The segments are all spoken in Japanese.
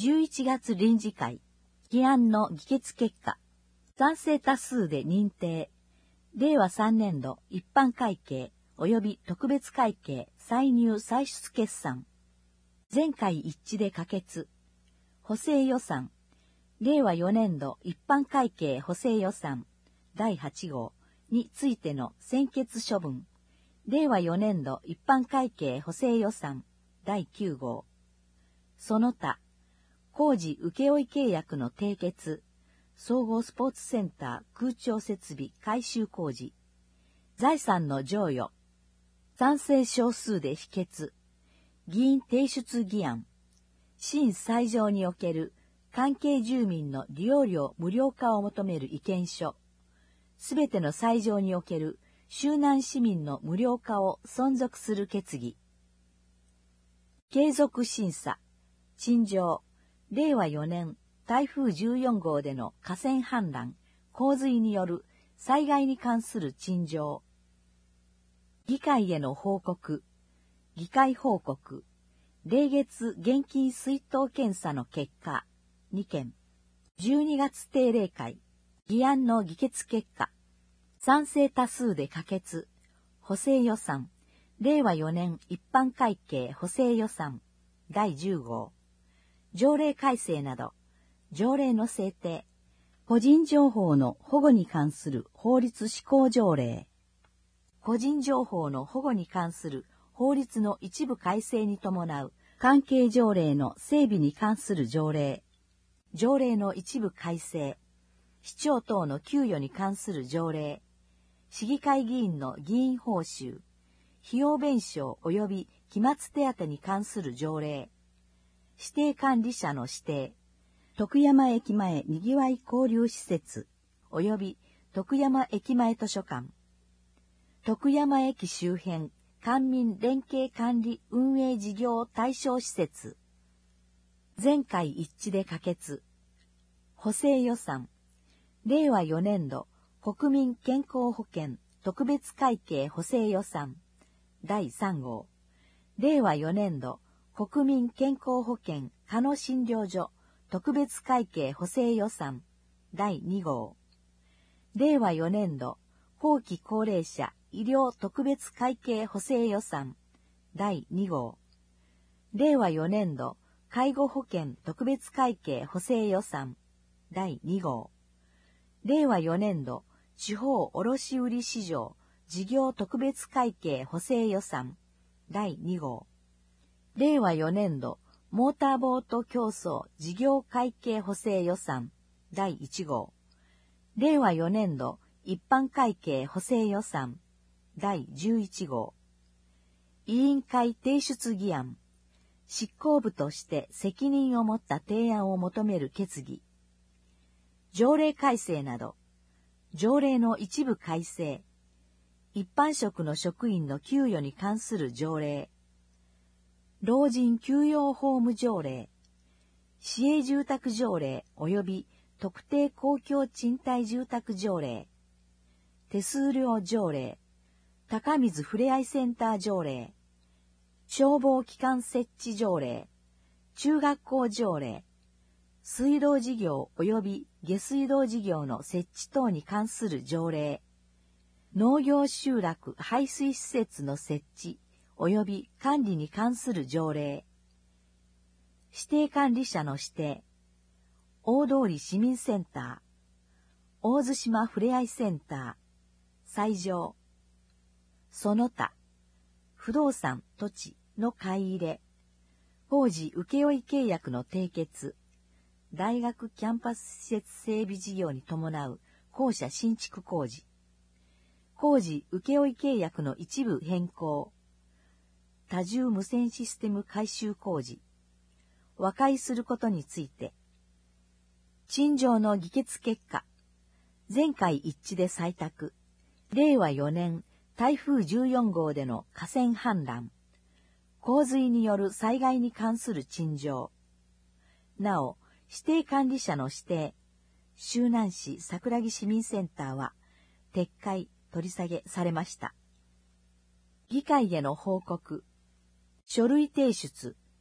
11月臨時会、議案の議決結果、賛成多数で認定、令和3年度一般会計及び特別会計歳入歳出決算、全会一致で可決、補正予算、令和4年度一般会計補正予算第8号についての専決処分、令和4年度一般会計補正予算第9号、その他、工事請負契約の締結、総合スポーツセンター空調設備改修工事、財産の贈与、賛成少数で否決、議員提出議案、新斎場における関係住民の利用料無料化を求める意見書、すべての斎場における周南市民の無料化を存続する決議、継続審査、陳情、令和4年台風14号での河川氾濫、洪水による災害に関する陳情、議会への報告、議会報告、例月現金出納検査の結果、2件、12月定例会、議案の議決結果、賛成多数で可決、補正予算、令和4年一般会計補正予算、第10号、条例改正など、条例の制定、個人情報の保護に関する法律施行条例、個人情報の保護に関する法律の一部改正に伴う関係条例の整備に関する条例、条例の一部改正、市長等の給与に関する条例、市議会議員の議員報酬、費用弁償及び期末手当に関する条例、指定管理者の指定、徳山駅前にぎわい交流施設及び徳山駅前図書館、徳山駅周辺官民連携管理運営事業対象施設、全会一致で可決、補正予算、令和4年度国民健康保険特別会計補正予算第3号、令和4年度国民健康保険加野診療所特別会計補正予算第2号、令和4年度後期高齢者医療特別会計補正予算第2号、令和4年度介護保険特別会計補正予算第2号、令和4年度地方卸売市場事業特別会計補正予算第2号、令和4年度モーターボート競争事業会計補正予算第1号、令和4年度一般会計補正予算第11号、委員会提出議案、執行部として責任を持った提案を求める決議、条例改正など、条例の一部改正、一般職の職員の給与に関する条例、老人休養ホーム条例、市営住宅条例及び特定公共賃貸住宅条例、手数料条例、高水ふれあいセンター条例、消防機関設置条例、中学校条例、水道事業及び下水道事業の設置等に関する条例、農業集落排水施設の設置及び管理に関する条例、指定管理者の指定、大通市民センター、大津島ふれあいセンター、斎場、その他、不動産土地の買い入れ、工事請負契約の締結、大学キャンパス施設整備事業に伴う校舎新築工事、工事請負契約の一部変更、多重無線システム改修工事、和解することについて、陳情の議決結果、全会一致で採択、令和4年台風14号での河川氾濫、洪水による災害に関する陳情、なお、指定管理者の指定、周南市桜木市民センターは撤回・取り下げされました。議会への報告、書類提出、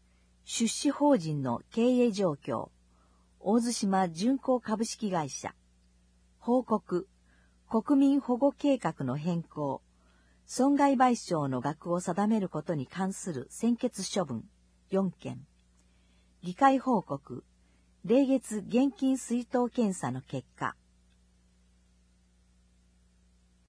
出資法人の経営状況、大津島巡航株式会社、報告、国民保護計画の変更、損害賠償の額を定めることに関する専決処分4件、議会報告、例月現金出納検査の結果、